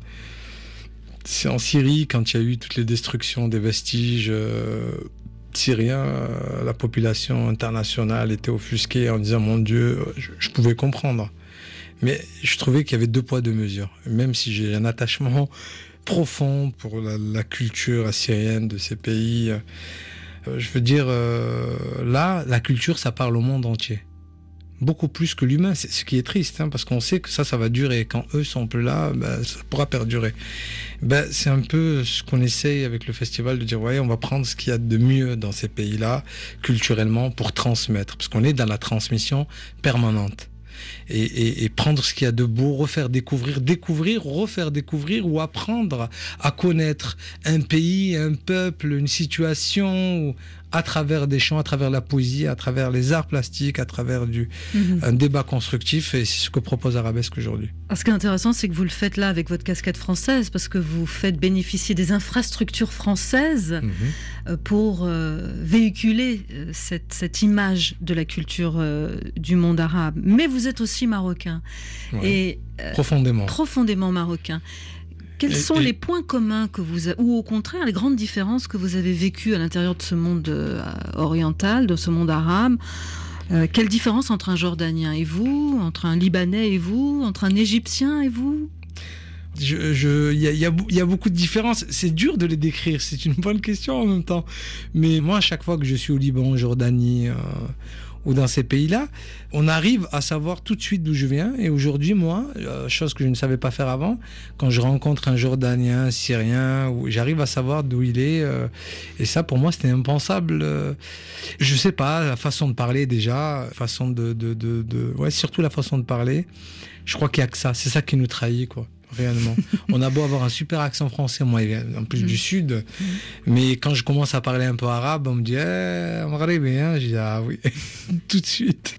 C'est en Syrie, quand il y a eu toutes les destructions des vestiges euh, syriens, euh, la population internationale était offusquée en disant « Mon Dieu, je, je pouvais comprendre ». Mais je trouvais qu'il y avait deux poids, deux mesures. Même si j'ai un attachement profond pour la, la culture assyrienne de ces pays, euh, je veux dire, euh, là, la culture, ça parle au monde entier. Beaucoup plus que l'humain, c'est ce qui est triste, hein, parce qu'on sait que ça, ça va durer. Quand eux sont plus là, ben, ça pourra perdurer. Ben, c'est un peu ce qu'on essaye avec le festival, de dire, ouais, on va prendre ce qu'il y a de mieux dans ces pays-là, culturellement, pour transmettre, parce qu'on est dans la transmission permanente. Et, et, et prendre ce qu'il y a de beau, refaire découvrir, découvrir, refaire découvrir ou apprendre à connaître un pays, un peuple, une situation, ou à travers des chants, à travers la poésie, à travers les arts plastiques, à travers du, mmh. un débat constructif, et c'est ce que propose Arabesque aujourd'hui. Alors, ce qui est intéressant, c'est que vous le faites là avec votre casquette française, parce que vous faites bénéficier des infrastructures françaises mmh. pour euh, véhiculer cette, cette image de la culture euh, du monde arabe. Mais vous êtes aussi marocain. Ouais. Et, euh, profondément. Profondément marocain. Quels et, sont et... les points communs que vous avez, ou au contraire les grandes différences que vous avez vécues à l'intérieur de ce monde euh, oriental, de ce monde arabe? euh, Quelle différence entre un Jordanien et vous, entre un Libanais et vous, entre un Égyptien et vous? Je, je, y a, y a, y a beaucoup de différences. C'est dur de les décrire. C'est une bonne question en même temps. Mais moi, à chaque fois que je suis au Liban, en Jordanie, euh, ou dans ces pays-là, on arrive à savoir tout de suite d'où je viens. Et aujourd'hui, moi, euh, chose que je ne savais pas faire avant, quand je rencontre un Jordanien, un Syrien, où j'arrive à savoir d'où il est. Euh, et ça, pour moi, c'était impensable. Euh, je sais pas, la façon de parler déjà, façon de, de, de, de, ouais, surtout la façon de parler. Je crois qu'il y a que ça. C'est ça qui nous trahit, quoi. Réellement. On a beau avoir un super accent français, moi, en plus mmh. du sud, mmh. mais quand je commence à parler un peu arabe, on me dit eh, Maghrébi, hein, je dis ah oui, tout de suite.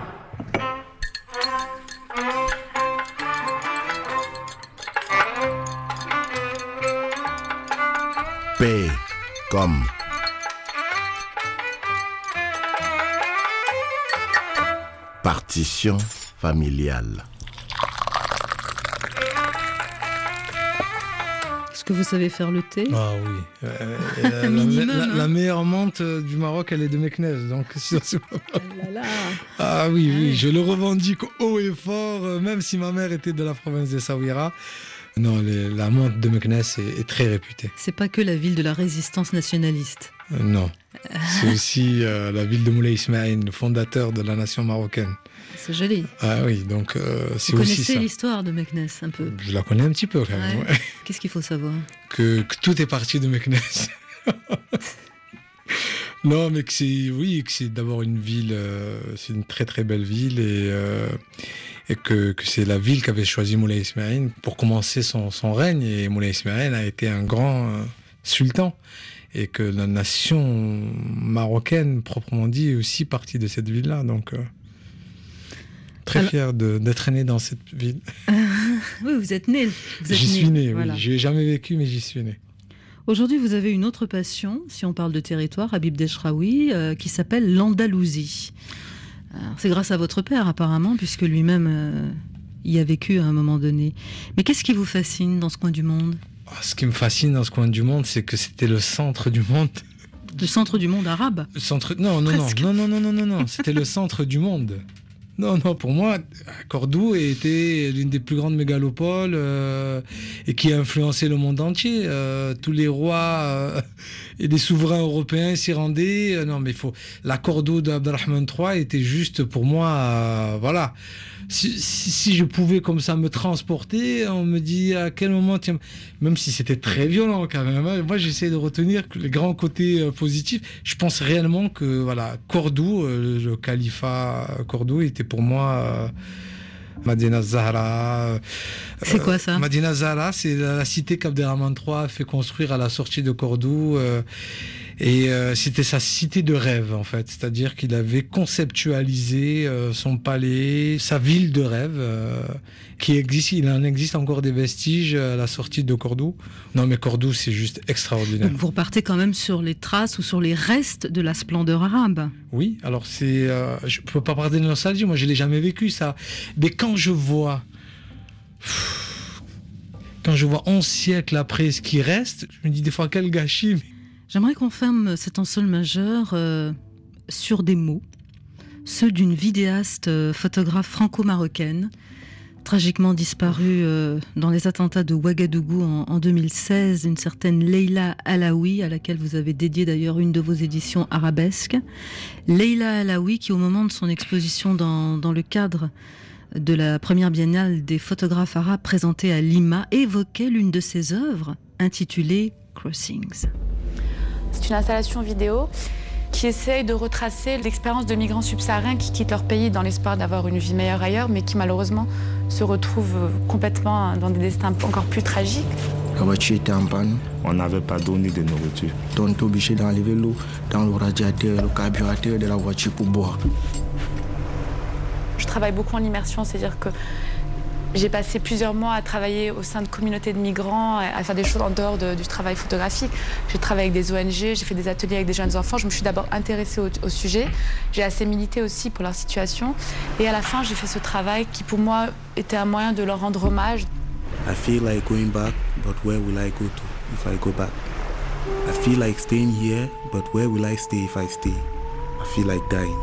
Paix comme partition familiale. Est-ce que vous savez faire le thé? Ah oui. Euh, euh, minimum, la, la, hein. la meilleure menthe du Maroc, elle est de Meknès. Donc, si c'est pas... là là. Ah oui, oui, je le revendique haut et fort, même si ma mère était de la province de Saouira. Non, les, la menthe de Meknès est, est très réputée. C'est pas que la ville de la résistance nationaliste. Euh, non. C'est aussi euh, la ville de Moulay Ismaïl, le fondateur de la nation marocaine. C'est joli. Ah oui, donc euh, c'est Vous aussi ça. connaissez l'histoire de Meknès un peu? Je la connais un petit peu quand même. Ouais. Ouais. Qu'est-ce qu'il faut savoir? que, que tout est parti de Meknès. Non, mais que c'est, oui, que c'est d'abord une ville, euh, c'est une très très belle ville et, euh, et que, que c'est la ville qu'avait choisi Moulay Ismaïl pour commencer son, son règne. Et Moulay Ismaïl a été un grand euh, sultan. Et que la nation marocaine, proprement dit, est aussi partie de cette ville-là. Donc, euh, très Alors... fier de, d'être né dans cette ville. Oui, vous êtes né. Vous êtes j'y né, suis né, voilà. Oui. Je n'ai jamais vécu, mais j'y suis né. Aujourd'hui, vous avez une autre passion, si on parle de territoire, Habib Dechraoui, euh, qui s'appelle l'Andalousie. Alors, c'est grâce à votre père, apparemment, puisque lui-même euh, y a vécu à un moment donné. Mais qu'est-ce qui vous fascine dans ce coin du monde ? Ce qui me fascine dans ce coin du monde, c'est que c'était le centre du monde. Le centre du monde arabe ? Le centre... Non, non, non, non, non, non, non, non, non, c'était le centre du monde. Non, non, pour moi, Cordoue était l'une des plus grandes mégalopoles euh, et qui a influencé le monde entier. Euh, tous les rois euh, et les souverains européens s'y rendaient. Euh, non, mais il faut. La Cordoue d'Abdelrahman trois était juste pour moi, euh, voilà. Si, si, si je pouvais comme ça me transporter, on me dit à quel moment, tiens, même si c'était très violent quand même, hein, moi j'essaie de retenir les grands côtés euh, positifs. Je pense réellement que voilà, Cordoue, euh, le califat Cordoue était pour moi euh, Madina Zahra. C'est quoi ça? Madina Zahra, c'est la, la cité qu'Abderrahmane trois a fait construire à la sortie de Cordoue. Euh, et euh, c'était sa cité de rêve, en fait. C'est-à-dire qu'il avait conceptualisé euh, son palais, sa ville de rêve, euh, qui existe. Il en existe encore des vestiges à la sortie de Cordoue. Non, mais Cordoue, c'est juste extraordinaire. Donc vous repartez quand même sur les traces ou sur les restes de la splendeur arabe. Oui, alors c'est... Euh, je peux pas parler de nostalgie, moi je l'ai jamais vécu, ça. Mais quand je vois... Quand je vois onze siècles après ce qui reste, je me dis des fois quel gâchis. Mais... J'aimerais qu'on ferme cet en sol majeur euh, sur des mots, ceux d'une vidéaste euh, photographe franco-marocaine, tragiquement disparue euh, dans les attentats de Ouagadougou en, en deux mille seize, une certaine Leila Alaoui, à laquelle vous avez dédié d'ailleurs une de vos éditions arabesques. Leila Alaoui qui, au moment de son exposition dans, dans le cadre de la première biennale des photographes arabes présentée à Lima, évoquait l'une de ses œuvres intitulée Crossings. C'est une installation vidéo qui essaye de retracer l'expérience de migrants subsahariens qui quittent leur pays dans l'espoir d'avoir une vie meilleure ailleurs, mais qui malheureusement se retrouvent complètement dans des destins encore plus tragiques. La voiture était en panne. On n'avait pas donné de nourriture. On était obligé d'enlever l'eau dans le radiateur, le carburateur de la voiture pour boire. Je travaille beaucoup en immersion, c'est-à-dire que j'ai passé plusieurs mois à travailler au sein de communautés de migrants, à faire des choses en dehors de, du travail photographique. J'ai travaillé avec des O N G, j'ai fait des ateliers avec des jeunes enfants. Je me suis d'abord intéressée au, au sujet. J'ai assez milité aussi pour leur situation. Et à la fin, j'ai fait ce travail qui, pour moi, était un moyen de leur rendre hommage. I feel like going back, but where will I go to if I go back? I feel like staying here, but where will I stay if I stay? I feel like dying.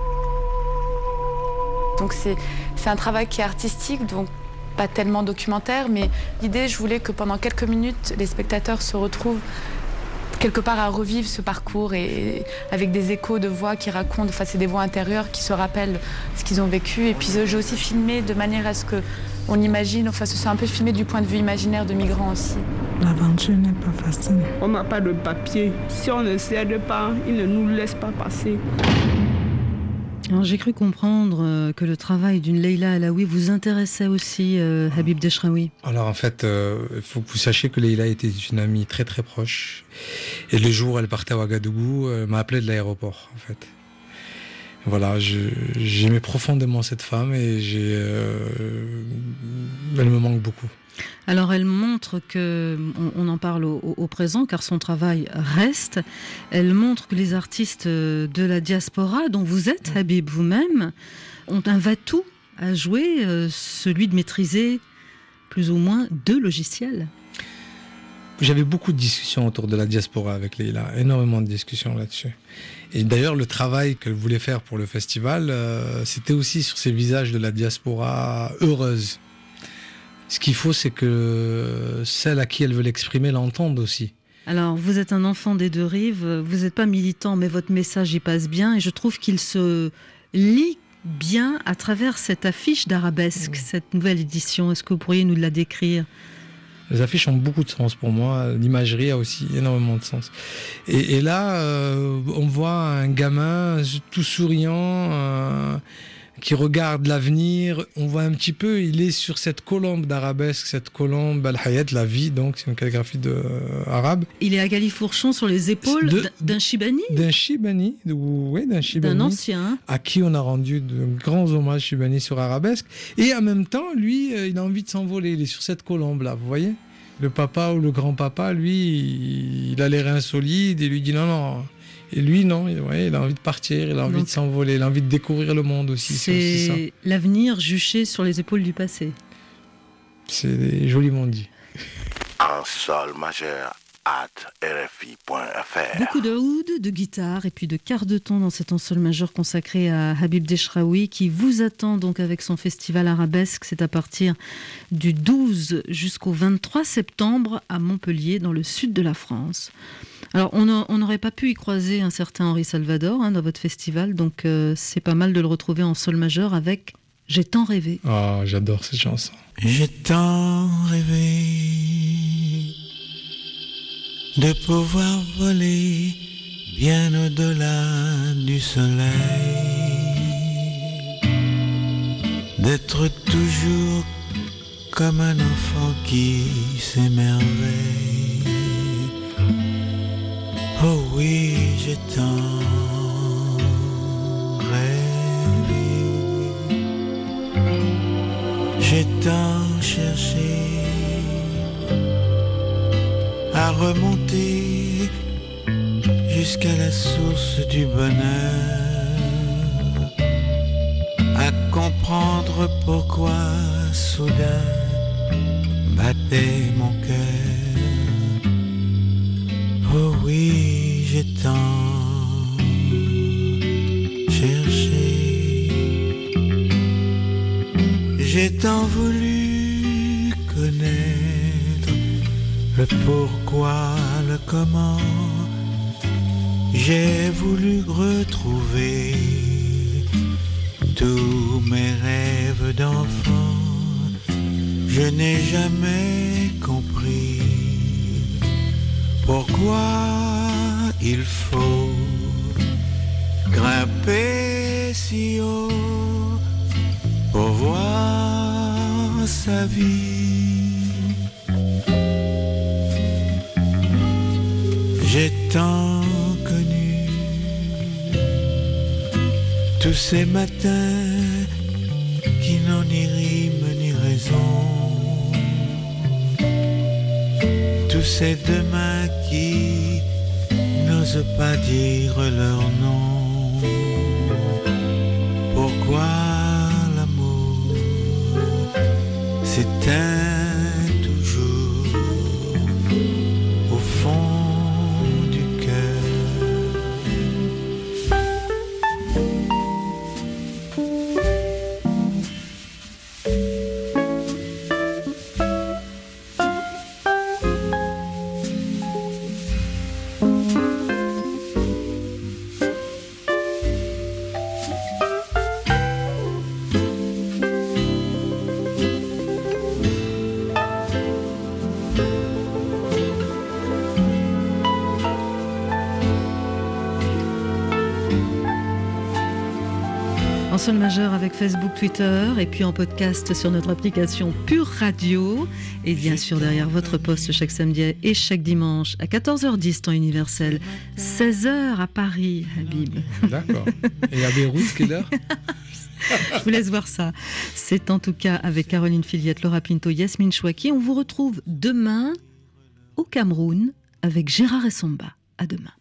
Donc c'est, c'est un travail qui est artistique, donc pas tellement documentaire, mais l'idée, je voulais que pendant quelques minutes, les spectateurs se retrouvent quelque part à revivre ce parcours et avec des échos de voix qui racontent, enfin c'est des voix intérieures qui se rappellent ce qu'ils ont vécu. Et puis j'ai aussi filmé de manière à ce qu'on imagine, enfin ce soit un peu filmé du point de vue imaginaire de migrants aussi. L'aventure n'est pas facile. On n'a pas de papier. Si on ne cède pas, ils ne nous laissent pas passer. Alors, j'ai cru comprendre que le travail d'une Leila Alaoui vous intéressait aussi, euh, Habib Dechraoui. Alors en fait, il euh, faut que vous sachiez que Leila était une amie très très proche. Et le jour où elle partait à Ouagadougou, elle m'a appelé de l'aéroport en fait. Voilà, je, j'aimais profondément cette femme et j'ai, euh, elle me manque beaucoup. Alors elle montre que, on, on en parle au, au présent car son travail reste, elle montre que les artistes de la diaspora, dont vous êtes Habib vous-même, ont un va-tout à jouer, euh, celui de maîtriser plus ou moins deux logiciels. J'avais beaucoup de discussions autour de la diaspora avec Leila, énormément de discussions là-dessus. Et d'ailleurs, le travail qu'elle voulait faire pour le festival, euh, c'était aussi sur ces visages de la diaspora heureuse. Ce qu'il faut, c'est que celle à qui elle veut l'exprimer l'entende aussi. Alors, vous êtes un enfant des deux rives, vous n'êtes pas militant, mais votre message y passe bien, et je trouve qu'il se lit bien à travers cette affiche d'Arabesque, mmh. cette nouvelle édition. Est-ce que vous pourriez nous la décrire ? Les affiches ont beaucoup de sens pour moi, l'imagerie a aussi énormément de sens. Et, et là, euh, on voit un gamin tout souriant, euh, qui regarde l'avenir. On voit un petit peu, il est sur cette colombe d'arabesque, cette colombe Al-Hayat, la vie, donc c'est une calligraphie de, euh, arabe. Il est à Califourchon sur les épaules de, d'un Chibani D'un Chibani, de, oui, d'un Chibani. D'un ancien. À qui on a rendu de grands hommages Chibani sur arabesque. Et en même temps, lui, euh, il a envie de s'envoler. Il est sur cette colombe-là, vous voyez ? Le papa ou le grand-papa, lui, il a les reins solides et lui dit non, non. Et lui, non, ouais, il a envie de partir, il a envie Donc, de s'envoler, il a envie de découvrir le monde aussi. C'est, c'est aussi ça. L'avenir juché sur les épaules du passé. C'est joliment dit. En sol majeur, at r f i point f r. Beaucoup de oud, de guitare et puis de quart de ton dans cet en sol majeur consacré à Habib Dechraoui qui vous attend donc avec son festival arabesque. C'est à partir du douze jusqu'au vingt-trois septembre à Montpellier, dans le sud de la France. Alors, on n'aurait pas pu y croiser un certain Henri Salvador hein, dans votre festival, donc euh, c'est pas mal de le retrouver en sol majeur avec « J'ai tant rêvé ». Ah, oh, j'adore cette chanson. J'ai tant rêvé de pouvoir voler bien au-delà du soleil, d'être toujours comme un enfant qui s'émerveille. Oh oui, j'ai tant rêvé, j'ai tant cherché à remonter jusqu'à la source du bonheur, à comprendre pourquoi soudain battait mon cœur. Oh oui, j'ai tant cherché, j'ai tant voulu connaître le pourquoi, le comment. J'ai voulu retrouver tous mes rêves d'enfant. Je n'ai jamais compris pourquoi il faut grimper si haut pour voir sa vie. J'ai tant connu tous ces matins qui n'ont ni rime ni raison, tous ces demain qui n'osent pas dire leur nom. Pourquoi l'amour s'éteint toujours au fond du cœur? En sol majeur avec Facebook, Twitter et puis en podcast sur notre application Pure Radio et bien sûr derrière votre poste chaque samedi et chaque dimanche à quatorze heures dix temps universel, seize heures à Paris, Habib. D'accord. Et à Beyrouth, quelle heure? Je vous laisse voir ça. C'est en tout cas avec Caroline Filiette, Laura Pinto, Yasmine Chouaki. On vous retrouve demain au Cameroun avec Gérard Essomba. À demain.